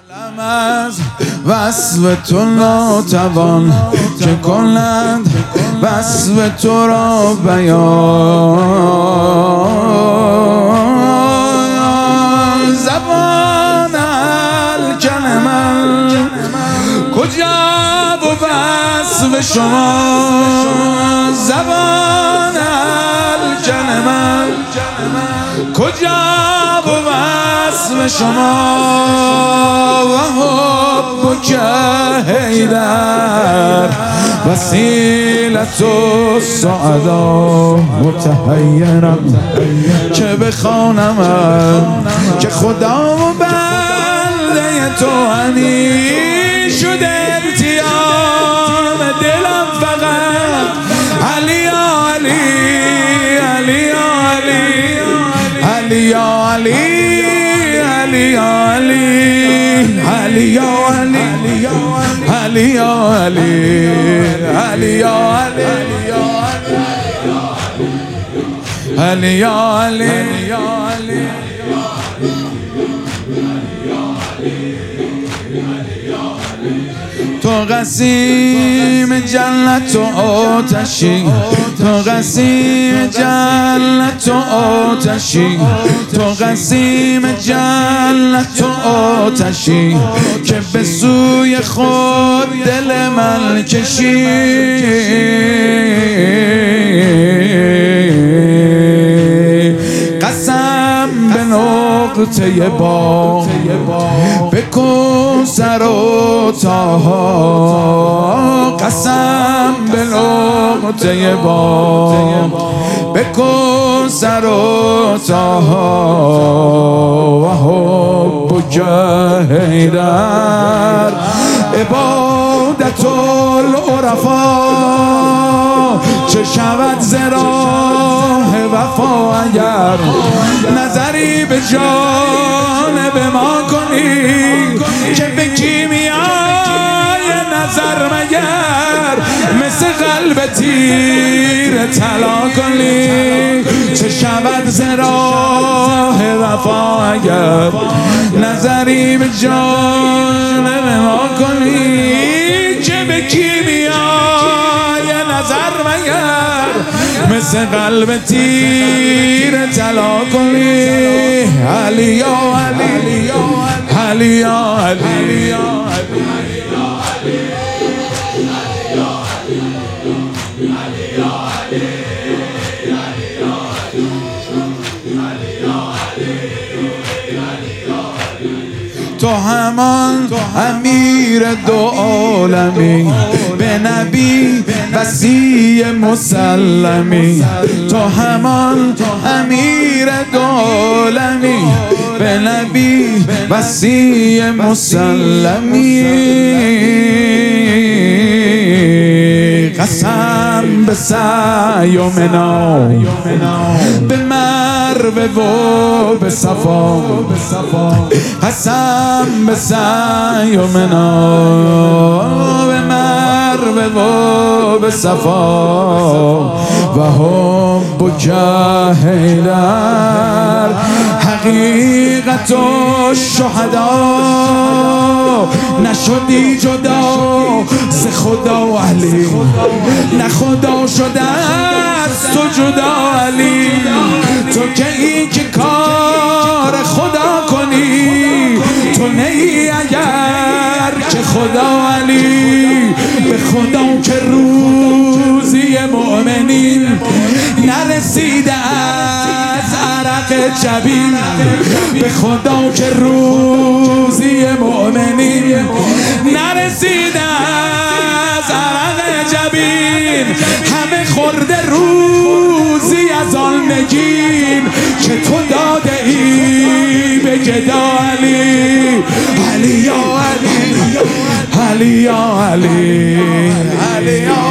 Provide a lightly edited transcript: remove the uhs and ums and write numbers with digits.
علم از وصف تو ناتوان که کنند وصف تو را بیان. زبان الکلمه کجا و وصف شما، زبان الکلمه کجا و وصف شما. و حبک حیدر وسیلة السعدا. متحیرم که بخوانم که خدا و بنده تو هنی شده التیام دلم فقط علی یا علی، علی یا علی، علی یا علی، علی یا علی، علی یا علی، علی یا علی، علی یا علی، علی یا علی. تو قسیم جنت و آتشی، تو قسیم جنت و آتشی، تو قسیم جنت و آتشی که به سوی خود دل من کشی. قسم به نقطه با به کوثر و طه، قسم به نقطه با به کوثر و طه. و حبک حیدر عبادت العرفا چه شود ز راه وفا. اگر نظری به جانب ما کنی که به کیمیای نظر مگر مثل قلب تیر طلا کنی. چه شود ز راه وفا اگر نظری به جانب ما کنی که به کیمیای نظر مگر مثل قلب تیر طلا کنی. علی یا علی، علی یا علی، تو همان امیر دو عالمی به نبی وصی مسلمی. تو همان امیر دو عالمی به نبی وصی مسلمی. قسم به سعی و منا به مروه و به صفا، قسم به سعی و منا به مروه و به صفا. و حبک حیدر حقیقت الشهدا نشدی جدا ز خدا علی، نه خدا شده از تو جدا علی. تو که ای که کار خدا کنی تو نیی اگر که خدا علی. به خدا که روزی مؤمنین نرسیده از عرق جبین، به خدا که روزی مؤمنین نرسیده از عرق جبین. همه خورده روزی از آن نگین که تو داده ای به گدا علی. علی یا علی، علی یا علی، علی یا